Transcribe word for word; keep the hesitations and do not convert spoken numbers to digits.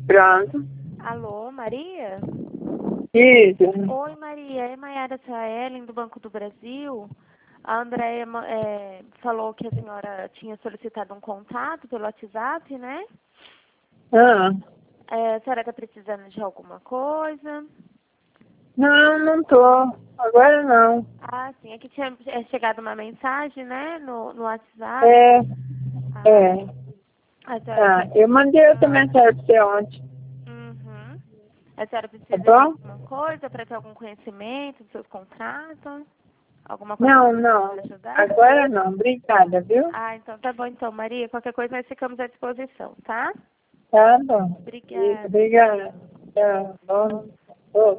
Pronto. Alô, Maria? Isso. Oi, Maria. É Maiara Saelen, do Banco do Brasil. A Andréia é, falou que a senhora tinha solicitado um contato pelo WhatsApp, né? Ah. É, a senhora está precisando de alguma coisa? Não, não tô. Agora não. Ah, sim. Aqui tinha é, chegado uma mensagem, né, no, no WhatsApp. É. Ah, É. a senhora Tá. quer... Eu mandei outra Ah, mensagem pra você ontem. uhum. A senhora Tá precisa de bom? alguma coisa para ter algum conhecimento dos seus contratos? Alguma coisa Não, que eu não. possa ajudar? Agora não. Obrigada, viu? Ah, então tá bom então, Maria. Qualquer coisa nós ficamos à disposição, tá? Tá bom. Isso, Obrigada. obrigada. Tchau. Bom. Bom.